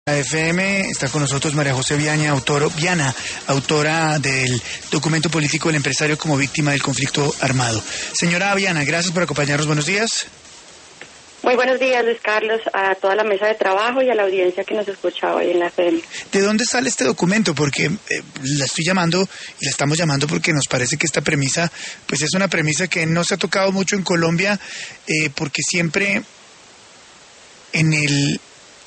FM está con nosotros María José Viana, autora del documento político del empresario como víctima del conflicto armado. Señora Viana, gracias por acompañarnos. Buenos días. Muy buenos días, Luis Carlos, a toda la mesa de trabajo y a la audiencia que nos escucha hoy en la FM. ¿De dónde sale este documento? Porque la estoy llamando y la estamos llamando porque nos parece que esta premisa, pues es una premisa que no se ha tocado mucho en Colombia, porque siempre en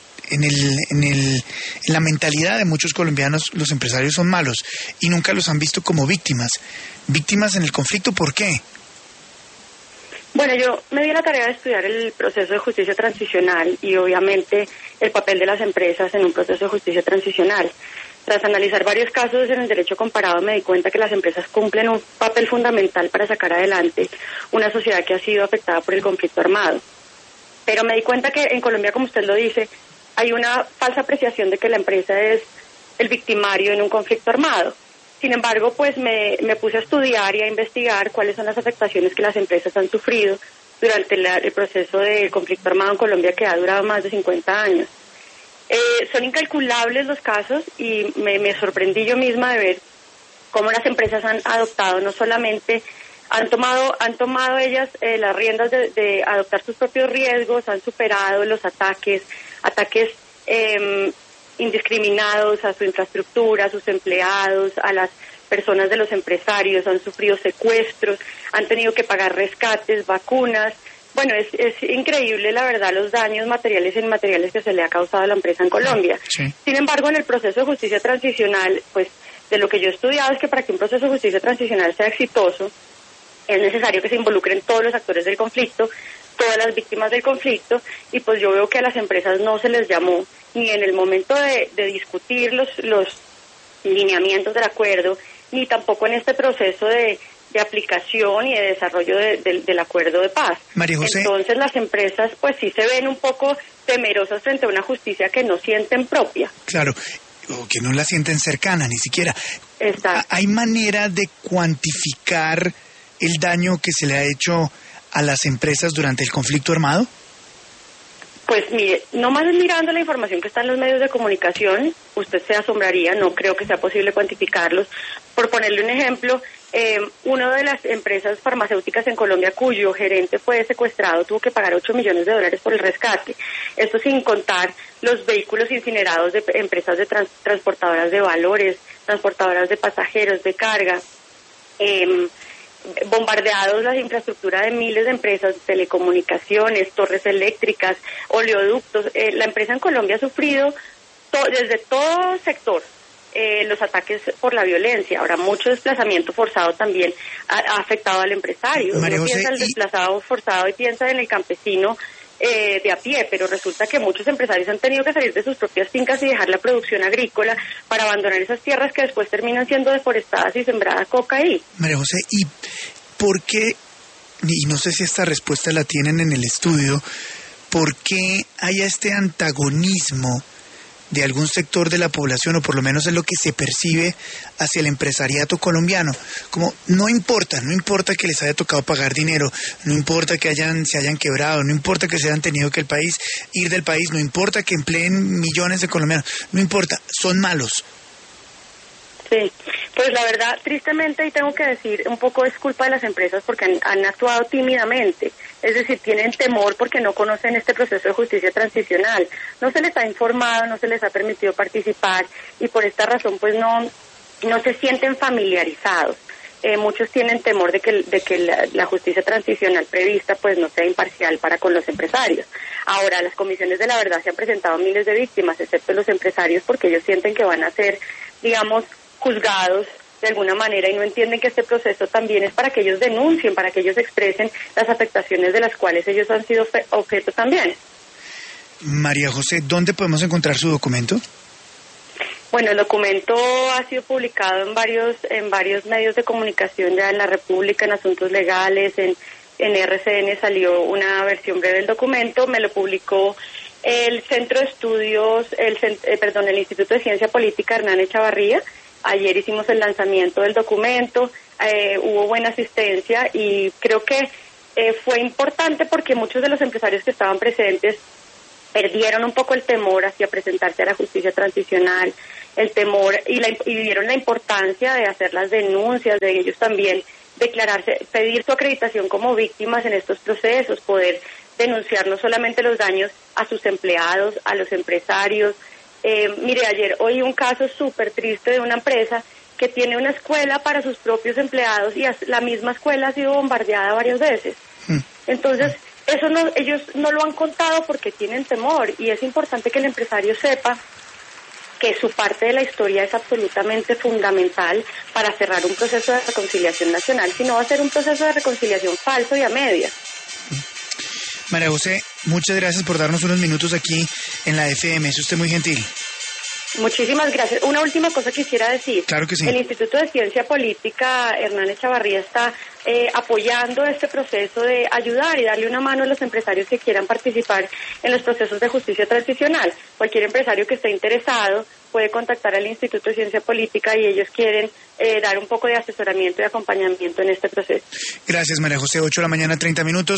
la mentalidad de muchos colombianos los empresarios son malos y nunca los han visto como víctimas en el conflicto. ¿Por qué? Bueno, yo me di la tarea de estudiar el proceso de justicia transicional y obviamente el papel de las empresas en un proceso de justicia transicional. Tras analizar varios casos en el derecho comparado me di cuenta que las empresas cumplen un papel fundamental para sacar adelante una sociedad que ha sido afectada por el conflicto armado. Pero me di cuenta que en Colombia, como usted lo dice, hay una falsa apreciación de que la empresa es el victimario en un conflicto armado. Sin embargo, pues me puse a estudiar y a investigar cuáles son las afectaciones que las empresas han sufrido durante el proceso de conflicto armado en Colombia, que ha durado más de 50 años. Son incalculables los casos y me sorprendí yo misma de ver cómo las empresas han adoptado, no solamente han tomado ellas las riendas de adoptar sus propios riesgos, han superado los ataques indiscriminados a su infraestructura, a sus empleados, a las personas de los empresarios, han sufrido secuestros, han tenido que pagar rescates, vacunas. Bueno, es increíble, la verdad, los daños materiales e inmateriales que se le ha causado a la empresa en Colombia. Sí. Sin embargo, en el proceso de justicia transicional, pues de lo que yo he estudiado es que para que un proceso de justicia transicional sea exitoso, es necesario que se involucren todos los actores del conflicto, todas las víctimas del conflicto, y pues yo veo que a las empresas no se les llamó ni en el momento de discutir los lineamientos del acuerdo, ni tampoco en este proceso de aplicación y de desarrollo del acuerdo de paz. María José. Entonces las empresas pues sí se ven un poco temerosas frente a una justicia que no sienten propia. Claro, o que no la sienten cercana ni siquiera. ¿Hay manera de cuantificar el daño que se le ha hecho a las empresas durante el conflicto armado? Pues mire, nomás mirando la información que está en los medios de comunicación, usted se asombraría, no creo que sea posible cuantificarlos. Por ponerle un ejemplo, una de las empresas farmacéuticas en Colombia cuyo gerente fue secuestrado tuvo que pagar $8 millones por el rescate. Esto sin contar los vehículos incinerados de empresas de transportadoras de valores, transportadoras de pasajeros, de carga, bombardeados la infraestructura de miles de empresas, telecomunicaciones, torres eléctricas, oleoductos. La empresa en Colombia ha sufrido desde todo sector los ataques por la violencia. Ahora, mucho desplazamiento forzado también ha afectado al empresario. Uno piensa en el desplazado forzado y piensa en el campesino de a pie, pero resulta que muchos empresarios han tenido que salir de sus propias fincas y dejar la producción agrícola para abandonar esas tierras que después terminan siendo deforestadas y sembrada coca ahí. María José, ¿y por qué, y no sé si esta respuesta la tienen en el estudio, por qué hay este antagonismo de algún sector de la población, o por lo menos es lo que se percibe hacia el empresariato colombiano? Como no importa que les haya tocado pagar dinero, no importa que se hayan quebrado, no importa que se hayan tenido que ir del país, no importa que empleen millones de colombianos, no importa, son malos. Sí, pues la verdad, tristemente, y tengo que decir, un poco es culpa de las empresas porque han actuado tímidamente, es decir, tienen temor porque no conocen este proceso de justicia transicional, no se les ha informado, no se les ha permitido participar y por esta razón pues no se sienten familiarizados. Muchos tienen temor de que la justicia transicional prevista pues no sea imparcial para con los empresarios. Ahora, las comisiones de la verdad se han presentado miles de víctimas, excepto los empresarios, porque ellos sienten que van a ser, digamos, juzgados de alguna manera y no entienden que este proceso también es para que ellos denuncien, para que ellos expresen las afectaciones de las cuales ellos han sido objeto también. María José, ¿dónde podemos encontrar su documento? Bueno, el documento ha sido publicado en varios medios de comunicación ya en la República, en Asuntos Legales, en RCN salió una versión breve del documento, me lo publicó el Centro de Estudios, el Instituto de Ciencia Política Hernán Echavarría. Ayer hicimos el lanzamiento del documento, hubo buena asistencia y creo que fue importante porque muchos de los empresarios que estaban presentes perdieron un poco el temor hacia presentarse a la justicia transicional, el temor y vieron la importancia de hacer las denuncias, de ellos también declararse, pedir su acreditación como víctimas en estos procesos, poder denunciar no solamente los daños a sus empleados, a los empresarios. Mire, ayer oí un caso súper triste de una empresa que tiene una escuela para sus propios empleados y la misma escuela ha sido bombardeada varias veces. Entonces, eso no, ellos no lo han contado porque tienen temor, y es importante que el empresario sepa que su parte de la historia es absolutamente fundamental para cerrar un proceso de reconciliación nacional, si no va a ser un proceso de reconciliación falso y a medias. María José, muchas gracias por darnos unos minutos aquí en la FM, es usted muy gentil. Muchísimas gracias. Una última cosa quisiera decir. Claro que sí. El Instituto de Ciencia Política Hernán Echavarría está apoyando este proceso de ayudar y darle una mano a los empresarios que quieran participar en los procesos de justicia transicional. Cualquier empresario que esté interesado puede contactar al Instituto de Ciencia Política y ellos quieren dar un poco de asesoramiento y acompañamiento en este proceso. Gracias, María José. 8 de la mañana, 30 minutos.